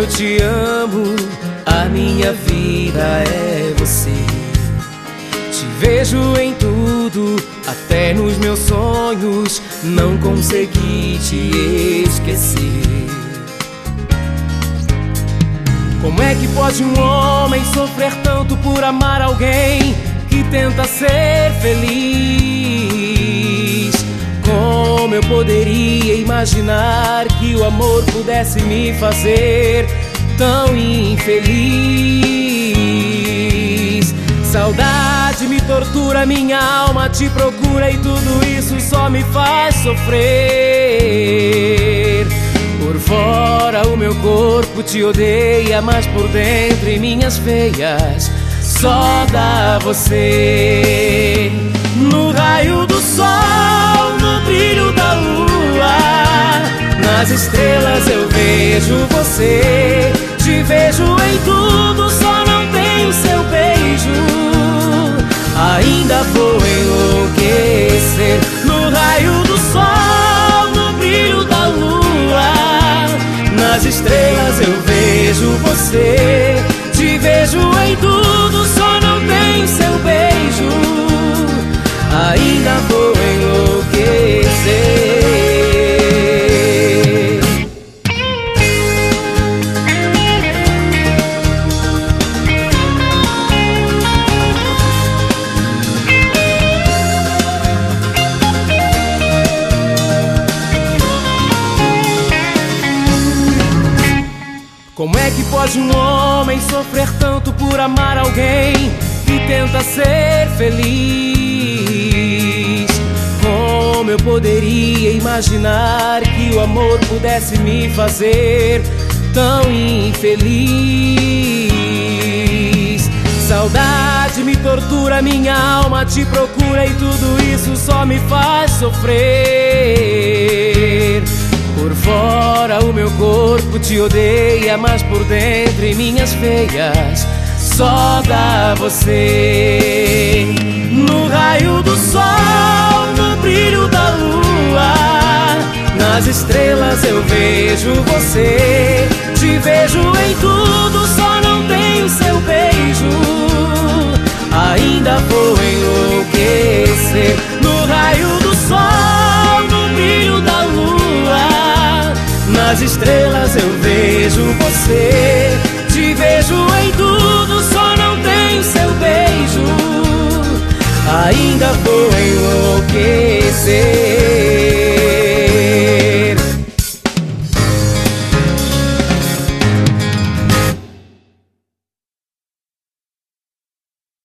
eu te amo, a minha vida é você. Te vejo em tudo, até nos meus sonhos, não consegui te esquecer. Como é que pode um homem sofrer tanto por amar alguém que tenta ser feliz? Como eu poderia imaginar que o amor pudesse me fazer tão infeliz? Saudade me tortura, minha alma te procura e tudo isso só me faz sofrer. Por fora o meu corpo te odeia, mas por dentro em minhas veias só dá você. No raio do sol, no brilho da lua, nas estrelas eu vejo você. Te vejo em tudo, só não tenho seu beijo. Ainda vou enlouquecer. No raio do sol, no brilho da lua, nas estrelas eu vejo você. Te vejo em tudo, só não tenho seu beijo. Ainda vou enlouquecer. Como é que pode um homem sofrer tanto por amar alguém que tenta ser feliz? Como eu poderia imaginar que o amor pudesse me fazer tão infeliz? Saudade me tortura, minha alma te procura e tudo isso só me faz sofrer. Por fora o meu corpo te odeia, mas por dentro em minhas veias só dá você. No raio do sol, no brilho da lua, nas estrelas eu vejo você. Te vejo em tudo, só não tenho seu beijo. Ainda vou enlouquecer. No raio do sol, no brilho da lua, nas estrelas eu vejo você. Te vejo em tudo, só não tenho seu beijo. Ainda